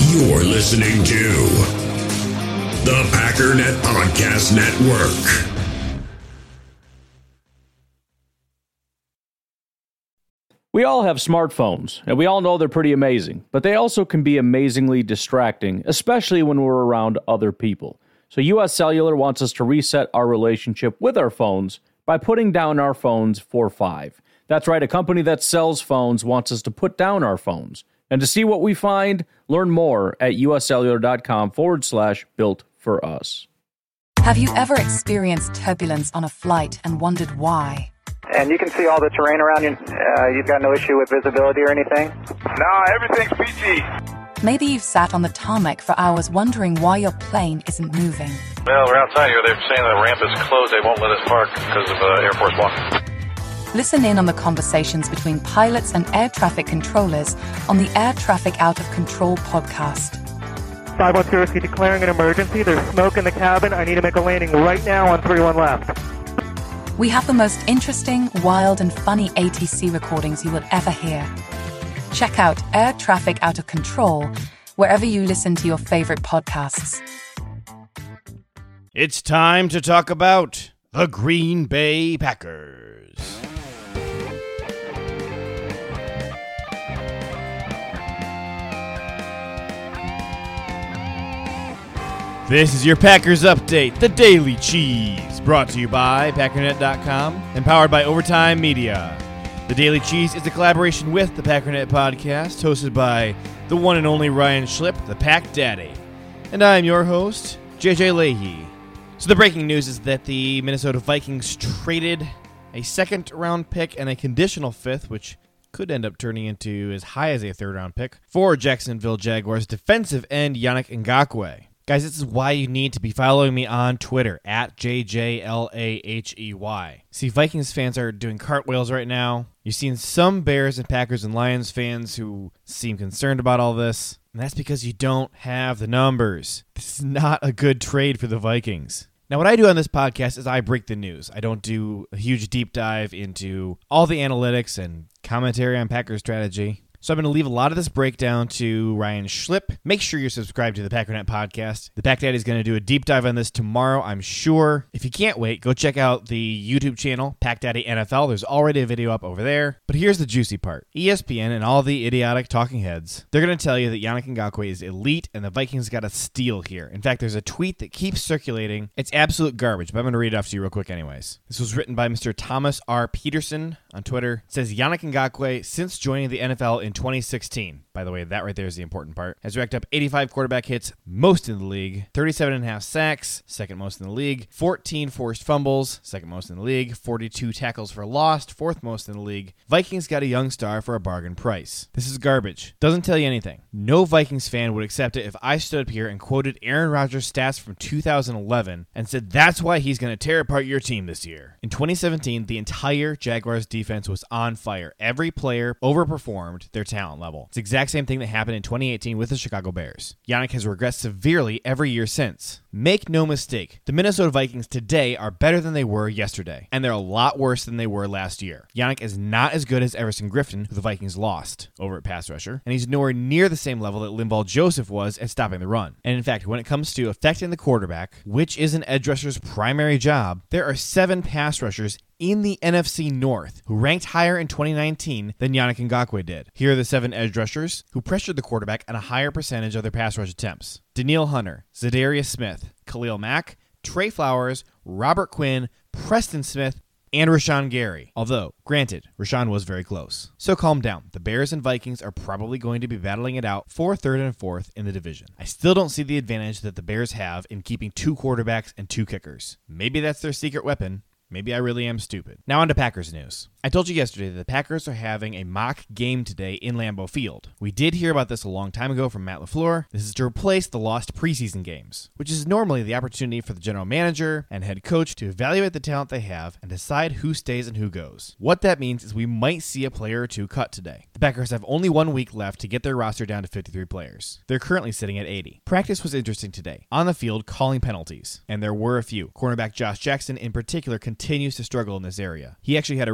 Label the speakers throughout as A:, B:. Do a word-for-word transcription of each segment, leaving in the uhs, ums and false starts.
A: You're listening to the Packernet Podcast Network.
B: We all have smartphones, and we all know they're pretty amazing, but they also can be amazingly distracting, especially when we're around other people. So U S Cellular wants us to reset our relationship with our phones by putting down our phones for five. That's right, a company that sells phones wants us to put down our phones. And to see what we find, learn more at uscellular.com forward slash built for us.
C: Have you ever experienced turbulence on a flight and wondered why?
D: And you can see all the terrain around you. Uh, you've got no issue with visibility or anything?
E: No, everything's peachy.
C: Maybe you've sat on the tarmac for hours wondering why your plane isn't moving.
E: Well, we're outside here. They're saying the ramp is closed. They won't let us park because of uh, Air Force One.
C: Listen in on the conversations between pilots and air traffic controllers on the Air Traffic Out of Control podcast.
F: five one zero, declaring an emergency. There's smoke in the cabin. I need to make a landing right now on three one left.
C: We have the most interesting, wild, and funny A T C recordings you will ever hear. Check out Air Traffic Out of Control wherever you listen to your favorite podcasts.
G: It's time to talk about the Green Bay Packers. This is your Packers Update, the Daily Cheese, brought to you by Packernet dot com and powered by Overtime Media. The Daily Cheese is a collaboration with the Packernet Podcast, hosted by the one and only Ryan Schlip, the Pack Daddy. And I'm your host, J J Leahy. So the breaking news is that the Minnesota Vikings traded a second-round pick and a conditional fifth, which could end up turning into as high as a third-round pick, for Jacksonville Jaguars defensive end Yannick Ngakoue. Guys, this is why you need to be following me on Twitter, at J J L A H E Y. See, Vikings fans are doing cartwheels right now. You're seeing some Bears and Packers and Lions fans who seem concerned about all this, and that's because you don't have the numbers. This is not a good trade for the Vikings. Now, what I do on this podcast is I break the news. I don't do a huge deep dive into all the analytics and commentary on Packers strategy. So I'm going to leave a lot of this breakdown to Ryan Schlip. Make sure you're subscribed to the Packernet Podcast. The Pack Daddy is going to do a deep dive on this tomorrow, I'm sure. If you can't wait, go check out the YouTube channel, Pack Daddy N F L. There's already a video up over there. But here's the juicy part. E S P N and all the idiotic talking heads, they're going to tell you that Yannick Ngakoue is elite and the Vikings got a steal here. In fact, there's a tweet that keeps circulating. It's absolute garbage, but I'm going to read it off to you real quick anyways. This was written by Mister Thomas R. Peterson on Twitter. It says, Yannick Ngakoue, since joining the N F L in twenty sixteen, by the way, that right there is the important part, has racked up eighty-five quarterback hits, most in the league, thirty-seven and a half sacks, second most in the league, fourteen forced fumbles, second most in the league, forty-two tackles for lost, fourth most in the league. Vikings got a young star for a bargain price. This is garbage. Doesn't tell you anything. No Vikings fan would accept it if I stood up here and quoted Aaron Rodgers' stats from two thousand eleven and said that's why he's going to tear apart your team this year. In twenty seventeen, the entire Jaguars defense was on fire. Every player overperformed their talent level. It's the exact same thing that happened in twenty eighteen with the Chicago Bears. Yannick has regressed severely every year since. Make no mistake, the Minnesota Vikings today are better than they were yesterday, and they're a lot worse than they were last year. Yannick is not as good as Everson Griffin, who the Vikings lost over at pass rusher, and he's nowhere near the same level that Linval Joseph was at stopping the run. And in fact, when it comes to affecting the quarterback, which is an edge rusher's primary job, there are seven pass rushers in the N F C North who ranked higher in twenty nineteen than Yannick Ngakoue did. Here are the seven edge rushers who pressured the quarterback on a higher percentage of their pass rush attempts. Danielle Hunter, Zadarius Smith, Khalil Mack, Trey Flowers, Robert Quinn, Preston Smith, and Rashawn Gary. Although, granted, Rashawn was very close. So calm down. The Bears and Vikings are probably going to be battling it out for third and fourth in the division. I still don't see the advantage that the Bears have in keeping two quarterbacks and two kickers. Maybe that's their secret weapon. Maybe I really am stupid. Now on to Packers news. I told you yesterday that the Packers are having a mock game today in Lambeau Field. We did hear about this a long time ago from Matt LaFleur. This is to replace the lost preseason games, which is normally the opportunity for the general manager and head coach to evaluate the talent they have and decide who stays and who goes. What that means is we might see a player or two cut today. The Packers have only one week left to get their roster down to fifty-three players. They're currently sitting at eighty. Practice was interesting today. On the field, calling penalties, and there were a few. Cornerback Josh Jackson in particular continues to struggle in this area. He actually had a really rough day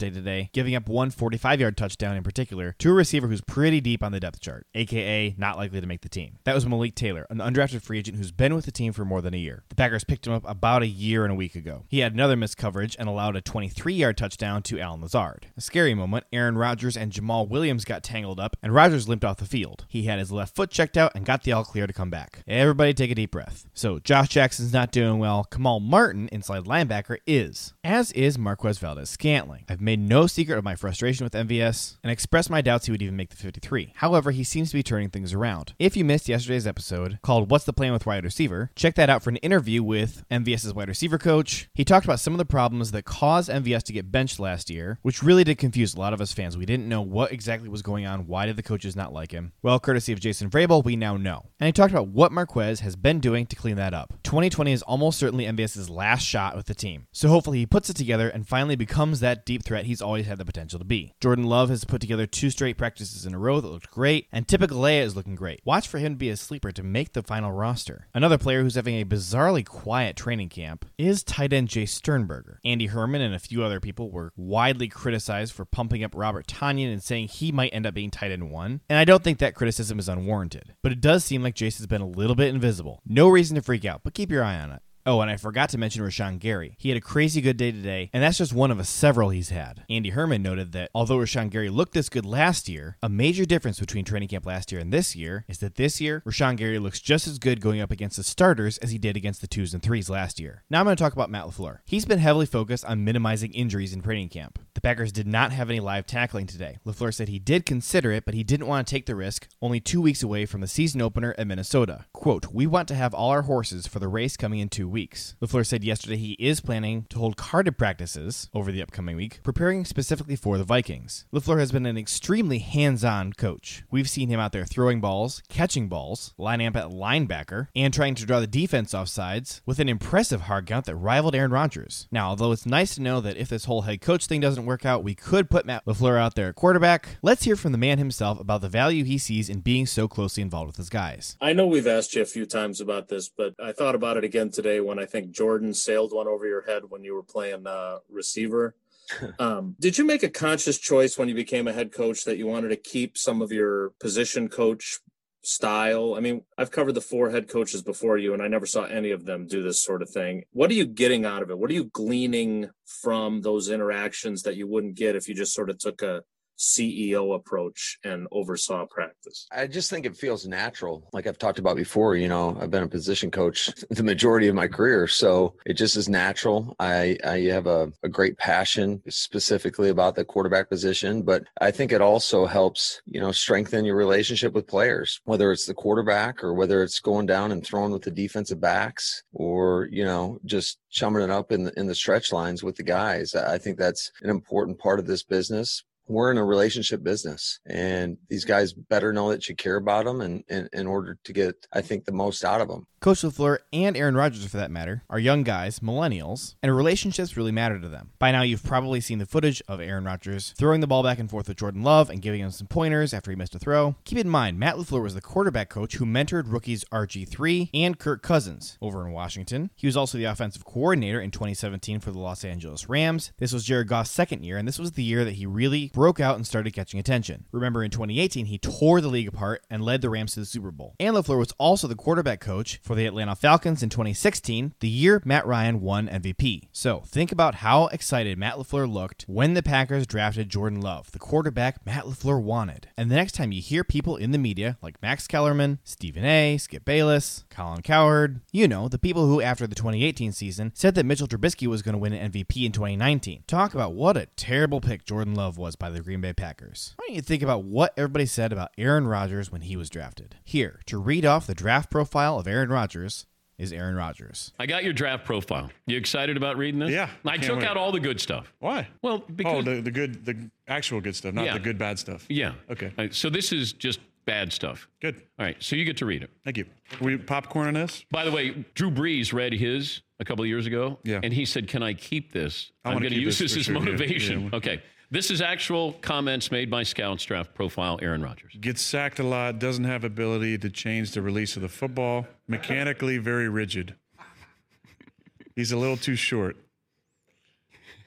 G: day today, giving up one forty-five-yard touchdown in particular to a receiver who's pretty deep on the depth chart, aka not likely to make the team. That was Malik Taylor, an undrafted free agent who's been with the team for more than a year. The Packers picked him up about a year and a week ago. He had another missed coverage and allowed a twenty-three-yard touchdown to Allen Lazard. A scary moment, Aaron Rodgers and Jamal Williams got tangled up, and Rodgers limped off the field. He had his left foot checked out and got the all clear to come back. Everybody take a deep breath. So Josh Jackson's not doing well. Kamal Martin, inside linebacker, is. As is Marquez Valdes-Scantling. I've made no secret of my frustration with M V S and expressed my doubts he would even make the fifty-three. However, he seems to be turning things around. If you missed yesterday's episode called What's the Plan with Wide Receiver, check that out for an interview with MVS's wide receiver coach. He talked about some of the problems that caused M V S to get benched last year, which really did confuse a lot of us fans. We didn't know what exactly was going on. Why did the coaches not like him? Well, courtesy of Jason Vrabel, we now know. And he talked about what Marquez has been doing to clean that up. twenty twenty is almost certainly MVS's last shot with the team. So hopefully he puts it together and finally becomes that deep threat he's always had the potential to be. Jordan Love has put together two straight practices in a row that looked great, and Tipa Galeai is looking great. Watch for him to be a sleeper to make the final roster. Another player who's having a bizarrely quiet training camp is tight end Jay Sternberger. Andy Herman and a few other people were widely criticized for pumping up Robert Tonyan and saying he might end up being tight end one, and I don't think that criticism is unwarranted. But it does seem like Jace has been a little bit invisible. No reason to freak out, but keep your eye on it. Oh, and I forgot to mention Rashawn Gary. He had a crazy good day today, and that's just one of a several he's had. Andy Herman noted that although Rashawn Gary looked this good last year, a major difference between training camp last year and this year is that this year, Rashawn Gary looks just as good going up against the starters as he did against the twos and threes last year. Now I'm going to talk about Matt LaFleur. He's been heavily focused on minimizing injuries in training camp. The Packers did not have any live tackling today. LaFleur said he did consider it, but he didn't want to take the risk only two weeks away from the season opener at Minnesota. Quote, "We want to have all our horses for the race coming in two weeks. LaFleur said yesterday he is planning to hold carded practices over the upcoming week, preparing specifically for the Vikings. LaFleur has been an extremely hands-on coach. We've seen him out there throwing balls, catching balls, lining up at linebacker, and trying to draw the defense off sides with an impressive hard count that rivaled Aaron Rodgers. Now, although it's nice to know that if this whole head coach thing doesn't work out, we could put Matt LaFleur out there at quarterback, let's hear from the man himself about the value he sees in being so closely involved with his guys."
H: I know we've asked you a few times about this, but I thought about it again today when I think Jordan sailed one over your head when you were playing uh, receiver. Um, did you make a conscious choice when you became a head coach that you wanted to keep some of your position coach style? I mean, I've covered the four head coaches before you, and I never saw any of them do this sort of thing. What are you getting out of it? What are you gleaning from those interactions that you wouldn't get if you just sort of took a C E O approach and oversaw practice?
I: I just think it feels natural. Like I've talked about before, you know, I've been a position coach the majority of my career. So it just is natural. I, I have a, a great passion specifically about the quarterback position, but I think it also helps, you know, strengthen your relationship with players, whether it's the quarterback or whether it's going down and throwing with the defensive backs or, you know, just chumming it up in the, in the stretch lines with the guys. I think that's an important part of this business. We're in a relationship business, and these guys better know that you care about them and in, in order to get, I think, the most out of them.
G: Coach LaFleur and Aaron Rodgers, for that matter, are young guys, millennials, and relationships really matter to them. By now, you've probably seen the footage of Aaron Rodgers throwing the ball back and forth with Jordan Love and giving him some pointers after he missed a throw. Keep in mind, Matt LaFleur was the quarterback coach who mentored rookies R G three and Kirk Cousins over in Washington. He was also the offensive coordinator in twenty seventeen for the Los Angeles Rams. This was Jared Goff's second year, and this was the year that he really broke out and started catching attention. Remember, in twenty eighteen, he tore the league apart and led the Rams to the Super Bowl. And LaFleur was also the quarterback coach for the Atlanta Falcons in twenty sixteen, the year Matt Ryan won M V P. So think about how excited Matt LaFleur looked when the Packers drafted Jordan Love, the quarterback Matt LaFleur wanted. And the next time you hear people in the media like Max Kellerman, Stephen A., Skip Bayless, Colin Cowherd, you know, the people who after the twenty eighteen season said that Mitchell Trubisky was going to win an M V P in twenty nineteen. Talk about what a terrible pick Jordan Love was by the Green Bay Packers. Why don't you think about what everybody said about Aaron Rodgers when he was drafted? Here, to read off the draft profile of Aaron Rodgers, is Aaron Rodgers.
J: I got your draft profile. You excited about reading this?
K: Yeah.
J: I took wait. out all the good stuff.
K: Why?
J: Well, because...
K: Oh, the, the good, the actual good stuff, not
J: yeah.
K: the good, bad stuff.
J: Yeah.
K: Okay.
J: Right, so this is just bad stuff.
K: Good.
J: All right, so you get to read it.
K: Thank you. We popcorn on this?
J: By the way, Drew Brees read his a couple of years ago,
K: yeah.
J: and he said, can I keep this?
K: I
J: I'm going to use this, this as
K: sure.
J: motivation.
K: Yeah. Yeah.
J: Okay. This is actual comments made by Scouts draft profile Aaron Rodgers.
K: Gets sacked a lot, doesn't have ability to change the release of the football, mechanically very rigid. He's a little too short.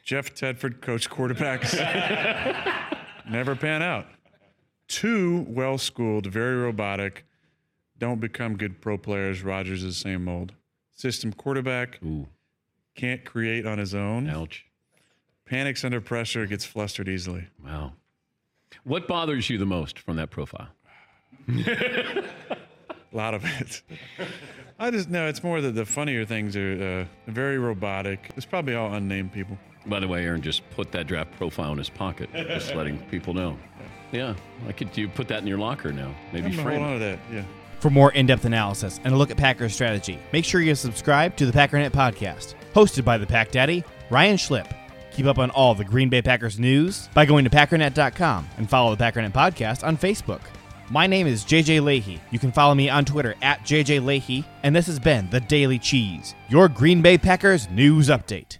K: Jeff Tedford coach quarterbacks never pan out. Two well-schooled, very robotic, don't become good pro players. Rodgers is the same mold. System quarterback,
J: Ooh.
K: can't create on his own.
J: Ouch.
K: Panics under pressure, gets flustered easily.
J: Wow. What bothers you the most from that profile?
K: A lot of it. I just know it's more that the funnier things are uh, very robotic. It's probably all unnamed people.
J: By the way, Aaron just put that draft profile in his pocket, just letting people know. Yeah, I could. You put that in your locker now. Maybe
K: I'm gonna
J: frame
K: hold on
J: it.
K: to that. Yeah.
G: For more in-depth analysis and a look at Packers strategy, make sure you subscribe to the Packernet Podcast, hosted by the Pack Daddy, Ryan Schlip. Keep up on all the Green Bay Packers news by going to packernet dot com and follow the Packernet Podcast on Facebook. My name is J J Leahy. You can follow me on Twitter at J J Leahy, and this has been The Daily Cheese, your Green Bay Packers news update.